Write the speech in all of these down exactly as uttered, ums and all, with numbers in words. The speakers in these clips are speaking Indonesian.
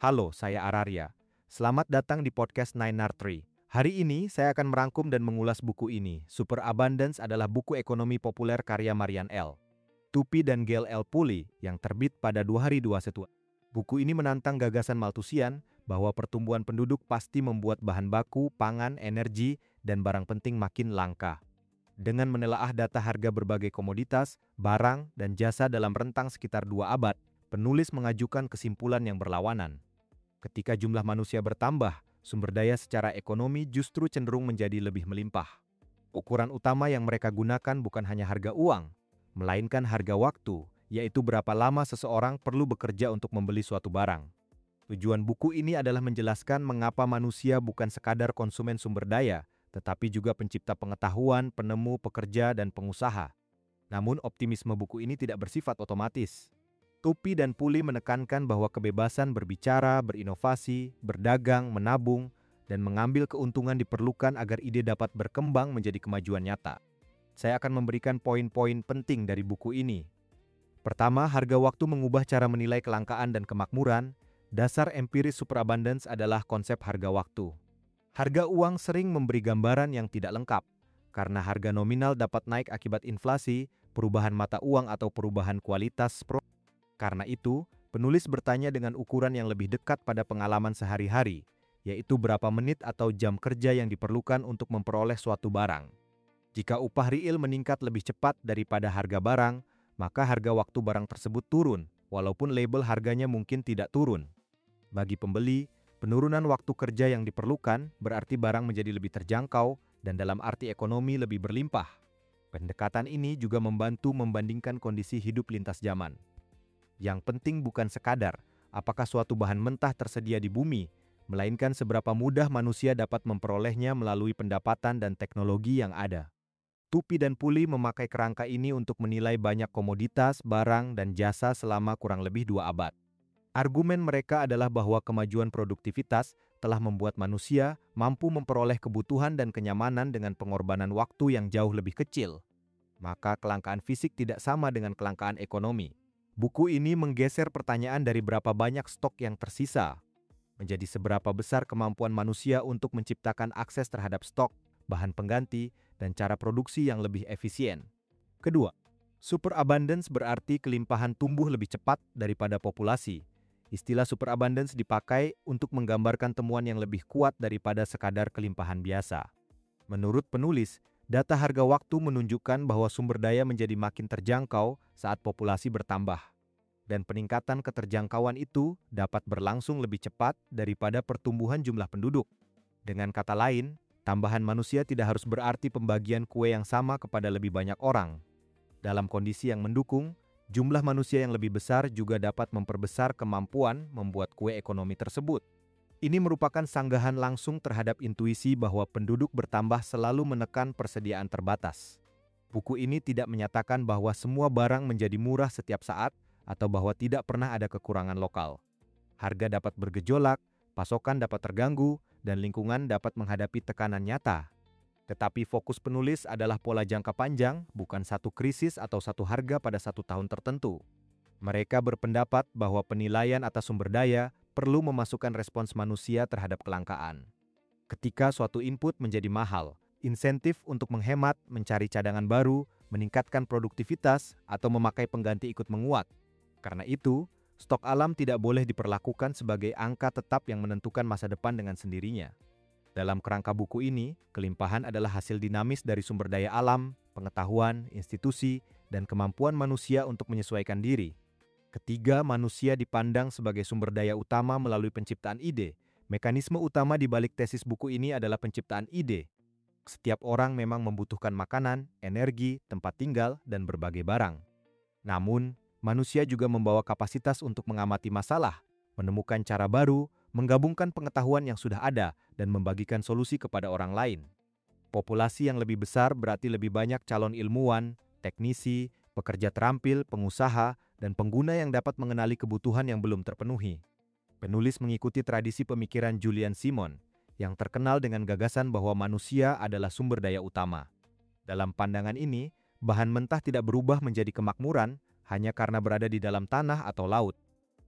Halo, saya Araria. Selamat datang di podcast Nine R Tree. Hari ini saya akan merangkum dan mengulas buku ini. Super Abundance adalah buku ekonomi populer karya Marian L. Tupi dan Gail L. Pulley yang terbit pada dua hari dua puluh satu. Buku ini menantang gagasan Malthusian bahwa pertumbuhan penduduk pasti membuat bahan baku, pangan, energi, dan barang penting makin langka. Dengan menelaah data harga berbagai komoditas, barang, dan jasa dalam rentang sekitar dua abad, penulis mengajukan kesimpulan yang berlawanan. Ketika jumlah manusia bertambah, sumber daya secara ekonomi justru cenderung menjadi lebih melimpah. Ukuran utama yang mereka gunakan bukan hanya harga uang, melainkan harga waktu, yaitu berapa lama seseorang perlu bekerja untuk membeli suatu barang. Tujuan buku ini adalah menjelaskan mengapa manusia bukan sekadar konsumen sumber daya, tetapi juga pencipta pengetahuan, penemu, pekerja, dan pengusaha. Namun optimisme buku ini tidak bersifat otomatis. Tupi dan Pulley menekankan bahwa kebebasan berbicara, berinovasi, berdagang, menabung, dan mengambil keuntungan diperlukan agar ide dapat berkembang menjadi kemajuan nyata. Saya akan memberikan poin-poin penting dari buku ini. Pertama, harga waktu mengubah cara menilai kelangkaan dan kemakmuran. Dasar empiris superabundance adalah konsep harga waktu. Harga uang sering memberi gambaran yang tidak lengkap, karena harga nominal dapat naik akibat inflasi, perubahan mata uang atau perubahan kualitas produk. Karena itu, penulis bertanya dengan ukuran yang lebih dekat pada pengalaman sehari-hari, yaitu berapa menit atau jam kerja yang diperlukan untuk memperoleh suatu barang. Jika upah real meningkat lebih cepat daripada harga barang, maka harga waktu barang tersebut turun, walaupun label harganya mungkin tidak turun. Bagi pembeli, penurunan waktu kerja yang diperlukan berarti barang menjadi lebih terjangkau dan dalam arti ekonomi lebih berlimpah. Pendekatan ini juga membantu membandingkan kondisi hidup lintas zaman. Yang penting bukan sekadar apakah suatu bahan mentah tersedia di bumi, melainkan seberapa mudah manusia dapat memperolehnya melalui pendapatan dan teknologi yang ada. Tupi dan Pulley memakai kerangka ini untuk menilai banyak komoditas, barang, dan jasa selama kurang lebih dua abad. Argumen mereka adalah bahwa kemajuan produktivitas telah membuat manusia mampu memperoleh kebutuhan dan kenyamanan dengan pengorbanan waktu yang jauh lebih kecil. Maka kelangkaan fisik tidak sama dengan kelangkaan ekonomi. Buku ini menggeser pertanyaan dari berapa banyak stok yang tersisa, menjadi seberapa besar kemampuan manusia untuk menciptakan akses terhadap stok, bahan pengganti, dan cara produksi yang lebih efisien. Kedua, superabundance berarti kelimpahan tumbuh lebih cepat daripada populasi. Istilah superabundance dipakai untuk menggambarkan temuan yang lebih kuat daripada sekadar kelimpahan biasa. Menurut penulis, data harga waktu menunjukkan bahwa sumber daya menjadi makin terjangkau saat populasi bertambah. Dan peningkatan keterjangkauan itu dapat berlangsung lebih cepat daripada pertumbuhan jumlah penduduk. Dengan kata lain, tambahan manusia tidak harus berarti pembagian kue yang sama kepada lebih banyak orang. Dalam kondisi yang mendukung, jumlah manusia yang lebih besar juga dapat memperbesar kemampuan membuat kue ekonomi tersebut. Ini merupakan sanggahan langsung terhadap intuisi bahwa penduduk bertambah selalu menekan persediaan terbatas. Buku ini tidak menyatakan bahwa semua barang menjadi murah setiap saat atau bahwa tidak pernah ada kekurangan lokal. Harga dapat bergejolak, pasokan dapat terganggu, dan lingkungan dapat menghadapi tekanan nyata. Tetapi fokus penulis adalah pola jangka panjang, bukan satu krisis atau satu harga pada satu tahun tertentu. Mereka berpendapat bahwa penilaian atas sumber daya perlu memasukkan respons manusia terhadap kelangkaan. Ketika suatu input menjadi mahal, insentif untuk menghemat, mencari cadangan baru, meningkatkan produktivitas, atau memakai pengganti ikut menguat. Karena itu, stok alam tidak boleh diperlakukan sebagai angka tetap yang menentukan masa depan dengan sendirinya. Dalam kerangka buku ini, kelimpahan adalah hasil dinamis dari sumber daya alam, pengetahuan, institusi, dan kemampuan manusia untuk menyesuaikan diri. Ketiga, manusia dipandang sebagai sumber daya utama melalui penciptaan ide. Mekanisme utama di balik tesis buku ini adalah penciptaan ide. Setiap orang memang membutuhkan makanan, energi, tempat tinggal, dan berbagai barang. Namun, manusia juga membawa kapasitas untuk mengamati masalah, menemukan cara baru, menggabungkan pengetahuan yang sudah ada, dan membagikan solusi kepada orang lain. Populasi yang lebih besar berarti lebih banyak calon ilmuwan, teknisi, pekerja terampil, pengusaha, dan pengguna yang dapat mengenali kebutuhan yang belum terpenuhi. Penulis mengikuti tradisi pemikiran Julian Simon, yang terkenal dengan gagasan bahwa manusia adalah sumber daya utama. Dalam pandangan ini, bahan mentah tidak berubah menjadi kemakmuran hanya karena berada di dalam tanah atau laut.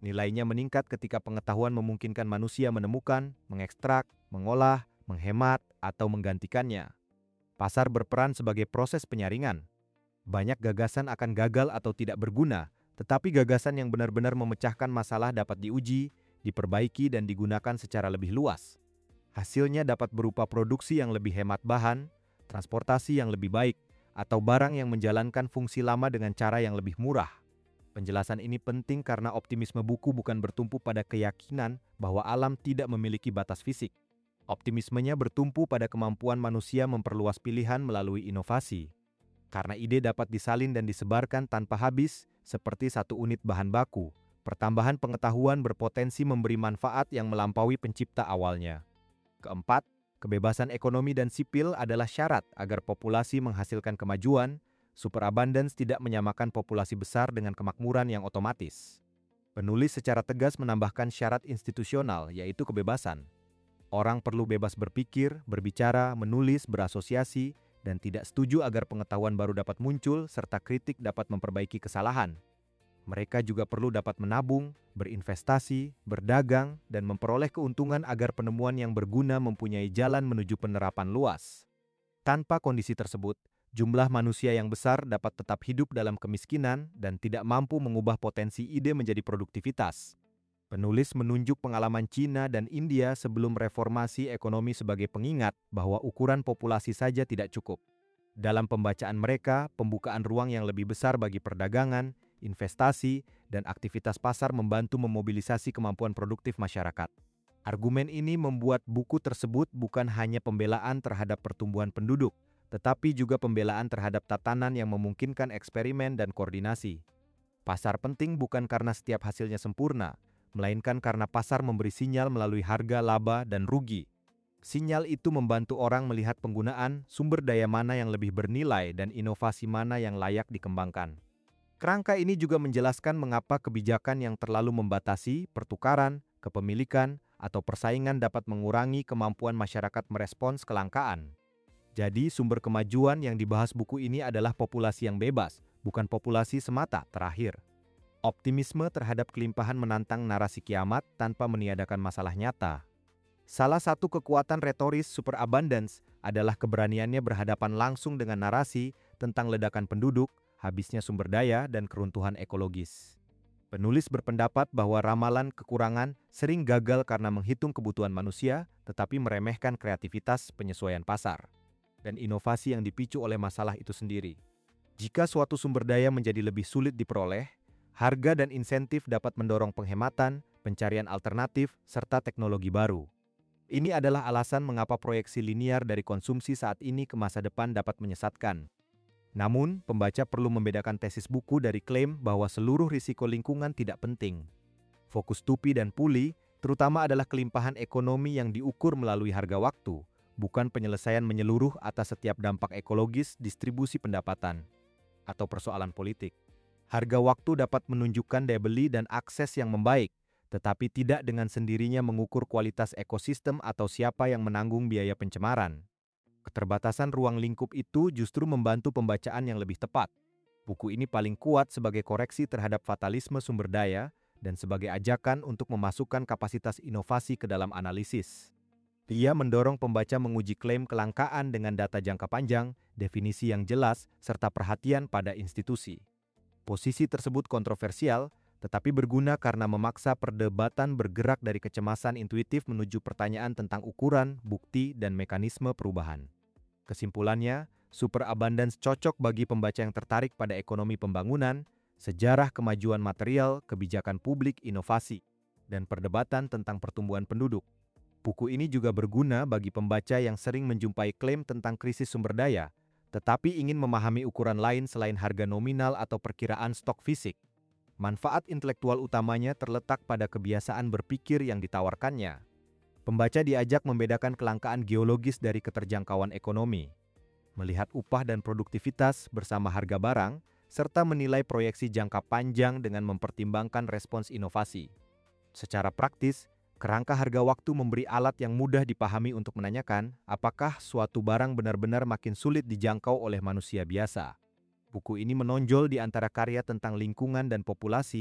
Nilainya meningkat ketika pengetahuan memungkinkan manusia menemukan, mengekstrak, mengolah, menghemat, atau menggantikannya. Pasar berperan sebagai proses penyaringan. Banyak gagasan akan gagal atau tidak berguna, tetapi gagasan yang benar-benar memecahkan masalah dapat diuji, diperbaiki, dan digunakan secara lebih luas. Hasilnya dapat berupa produksi yang lebih hemat bahan, transportasi yang lebih baik, atau barang yang menjalankan fungsi lama dengan cara yang lebih murah. Penjelasan ini penting karena optimisme buku bukan bertumpu pada keyakinan bahwa alam tidak memiliki batas fisik. Optimismenya bertumpu pada kemampuan manusia memperluas pilihan melalui inovasi. Karena ide dapat disalin dan disebarkan tanpa habis, seperti satu unit bahan baku, pertambahan pengetahuan berpotensi memberi manfaat yang melampaui pencipta awalnya. Keempat, kebebasan ekonomi dan sipil adalah syarat agar populasi menghasilkan kemajuan. Superabundance tidak menyamakan populasi besar dengan kemakmuran yang otomatis. Penulis secara tegas menambahkan syarat institusional, yaitu kebebasan. Orang perlu bebas berpikir, berbicara, menulis, berasosiasi, dan tidak setuju agar pengetahuan baru dapat muncul, serta kritik dapat memperbaiki kesalahan. Mereka juga perlu dapat menabung, berinvestasi, berdagang, dan memperoleh keuntungan agar penemuan yang berguna mempunyai jalan menuju penerapan luas. Tanpa kondisi tersebut, jumlah manusia yang besar dapat tetap hidup dalam kemiskinan dan tidak mampu mengubah potensi ide menjadi produktivitas. Penulis menunjuk pengalaman Cina dan India sebelum reformasi ekonomi sebagai pengingat bahwa ukuran populasi saja tidak cukup. Dalam pembacaan mereka, pembukaan ruang yang lebih besar bagi perdagangan, investasi, dan aktivitas pasar membantu memobilisasi kemampuan produktif masyarakat. Argumen ini membuat buku tersebut bukan hanya pembelaan terhadap pertumbuhan penduduk, tetapi juga pembelaan terhadap tatanan yang memungkinkan eksperimen dan koordinasi. Pasar penting bukan karena setiap hasilnya sempurna, melainkan karena pasar memberi sinyal melalui harga, laba, dan rugi. Sinyal itu membantu orang melihat penggunaan sumber daya mana yang lebih bernilai dan inovasi mana yang layak dikembangkan. Kerangka ini juga menjelaskan mengapa kebijakan yang terlalu membatasi pertukaran, kepemilikan, atau persaingan dapat mengurangi kemampuan masyarakat merespons kelangkaan. Jadi, sumber kemajuan yang dibahas buku ini adalah populasi yang bebas, bukan populasi semata. Terakhir, optimisme terhadap kelimpahan menantang narasi kiamat tanpa meniadakan masalah nyata. Salah satu kekuatan retoris superabundance adalah keberaniannya berhadapan langsung dengan narasi tentang ledakan penduduk, habisnya sumber daya, dan keruntuhan ekologis. Penulis berpendapat bahwa ramalan kekurangan sering gagal karena menghitung kebutuhan manusia, tetapi meremehkan kreativitas penyesuaian pasar dan inovasi yang dipicu oleh masalah itu sendiri. Jika suatu sumber daya menjadi lebih sulit diperoleh, harga dan insentif dapat mendorong penghematan, pencarian alternatif, serta teknologi baru. Ini adalah alasan mengapa proyeksi linier dari konsumsi saat ini ke masa depan dapat menyesatkan. Namun, pembaca perlu membedakan tesis buku dari klaim bahwa seluruh risiko lingkungan tidak penting. Fokus Tupi dan Puli terutama adalah kelimpahan ekonomi yang diukur melalui harga waktu, bukan penyelesaian menyeluruh atas setiap dampak ekologis, distribusi pendapatan, atau persoalan politik. Harga waktu dapat menunjukkan daya beli dan akses yang membaik, tetapi tidak dengan sendirinya mengukur kualitas ekosistem atau siapa yang menanggung biaya pencemaran. Keterbatasan ruang lingkup itu justru membantu pembacaan yang lebih tepat. Buku ini paling kuat sebagai koreksi terhadap fatalisme sumber daya dan sebagai ajakan untuk memasukkan kapasitas inovasi ke dalam analisis. Ia mendorong pembaca menguji klaim kelangkaan dengan data jangka panjang, definisi yang jelas, serta perhatian pada institusi. Posisi tersebut kontroversial, tetapi berguna karena memaksa perdebatan bergerak dari kecemasan intuitif menuju pertanyaan tentang ukuran, bukti, dan mekanisme perubahan. Kesimpulannya, superabundance cocok bagi pembaca yang tertarik pada ekonomi pembangunan, sejarah kemajuan material, kebijakan publik, inovasi, dan perdebatan tentang pertumbuhan penduduk. Buku ini juga berguna bagi pembaca yang sering menjumpai klaim tentang krisis sumber daya, tetapi ingin memahami ukuran lain selain harga nominal atau perkiraan stok fisik. Manfaat intelektual utamanya terletak pada kebiasaan berpikir yang ditawarkannya. Pembaca diajak membedakan kelangkaan geologis dari keterjangkauan ekonomi, melihat upah dan produktivitas bersama harga barang, serta menilai proyeksi jangka panjang dengan mempertimbangkan respons inovasi. Secara praktis, kerangka harga waktu memberi alat yang mudah dipahami untuk menanyakan apakah suatu barang benar-benar makin sulit dijangkau oleh manusia biasa. Buku ini menonjol di antara karya tentang lingkungan dan populasi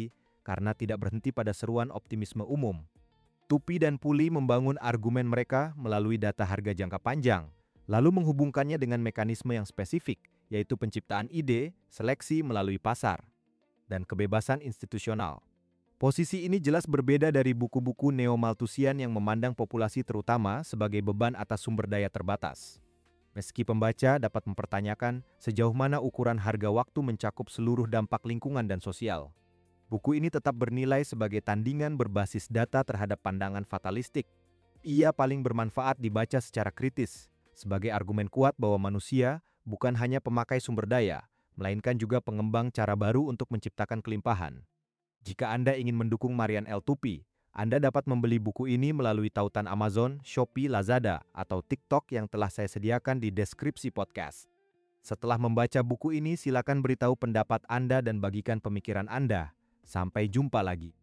karena tidak berhenti pada seruan optimisme umum. Tupi dan Puli membangun argumen mereka melalui data harga jangka panjang, lalu menghubungkannya dengan mekanisme yang spesifik, yaitu penciptaan ide, seleksi melalui pasar, dan kebebasan institusional. Posisi ini jelas berbeda dari buku-buku neo-Malthusian yang memandang populasi terutama sebagai beban atas sumber daya terbatas. Meski pembaca dapat mempertanyakan sejauh mana ukuran harga waktu mencakup seluruh dampak lingkungan dan sosial, buku ini tetap bernilai sebagai tandingan berbasis data terhadap pandangan fatalistik. Ia paling bermanfaat dibaca secara kritis, sebagai argumen kuat bahwa manusia bukan hanya pemakai sumber daya, melainkan juga pengembang cara baru untuk menciptakan kelimpahan. Jika Anda ingin mendukung Marian L. Tupi, Anda dapat membeli buku ini melalui tautan Amazon, Shopee, Lazada, atau TikTok yang telah saya sediakan di deskripsi podcast. Setelah membaca buku ini, silakan beritahu pendapat Anda dan bagikan pemikiran Anda. Sampai jumpa lagi.